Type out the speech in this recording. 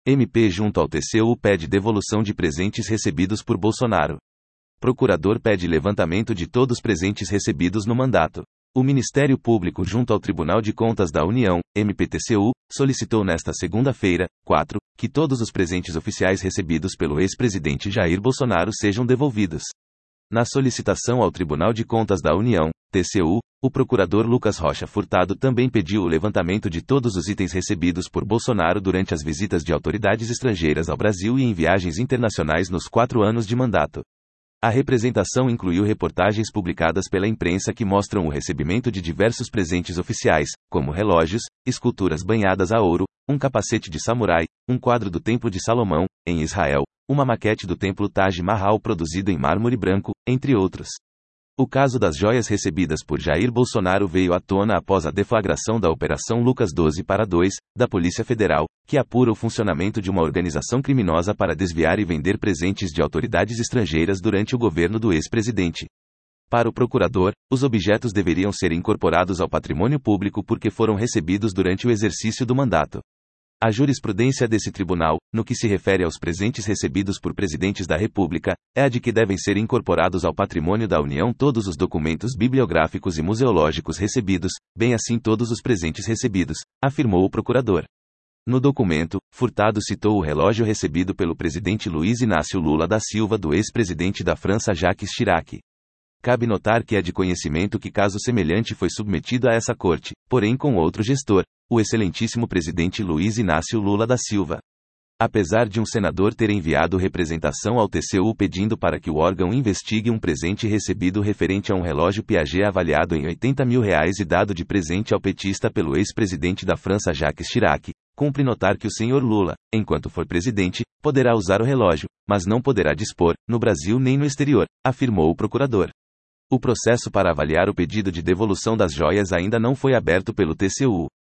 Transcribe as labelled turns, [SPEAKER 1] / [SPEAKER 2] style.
[SPEAKER 1] MP junto ao TCU pede devolução de presentes recebidos por Bolsonaro. Procurador pede levantamento de todos os presentes recebidos no mandato. O Ministério Público junto ao Tribunal de Contas da União, MPTCU, solicitou nesta segunda-feira, 4, que todos os presentes oficiais recebidos pelo ex-presidente Jair Bolsonaro sejam devolvidos. Na solicitação ao Tribunal de Contas da União, TCU, o procurador Lucas Rocha Furtado também pediu o levantamento de todos os itens recebidos por Bolsonaro durante as visitas de autoridades estrangeiras ao Brasil e em viagens internacionais nos 4 anos de mandato. A representação incluiu reportagens publicadas pela imprensa que mostram o recebimento de diversos presentes oficiais, como relógios, esculturas banhadas a ouro, um capacete de samurai, um quadro do Templo de Salomão, em Israel, uma maquete do Templo Taj Mahal produzido em mármore branco, entre outros. O caso das joias recebidas por Jair Bolsonaro veio à tona após a deflagração da Operação Lucas 12/2, da Polícia Federal, que apura o funcionamento de uma organização criminosa para desviar e vender presentes de autoridades estrangeiras durante o governo do ex-presidente. Para o procurador, os objetos deveriam ser incorporados ao patrimônio público porque foram recebidos durante o exercício do mandato. A jurisprudência desse tribunal, no que se refere aos presentes recebidos por presidentes da República, é a de que devem ser incorporados ao patrimônio da União todos os documentos bibliográficos e museológicos recebidos, bem assim todos os presentes recebidos, afirmou o procurador. No documento, Furtado citou o relógio recebido pelo presidente Luiz Inácio Lula da Silva do ex-presidente da França Jacques Chirac. Cabe notar que é de conhecimento que caso semelhante foi submetido a essa corte, porém com outro gestor, o excelentíssimo presidente Luiz Inácio Lula da Silva. Apesar de um senador ter enviado representação ao TCU pedindo para que o órgão investigue um presente recebido referente a um relógio Piaget avaliado em R$80 mil e dado de presente ao petista pelo ex-presidente da França Jacques Chirac, cumpre notar que o senhor Lula, enquanto for presidente, poderá usar o relógio, mas não poderá dispor, no Brasil nem no exterior, afirmou o procurador. O processo para avaliar o pedido de devolução das joias ainda não foi aberto pelo TCU.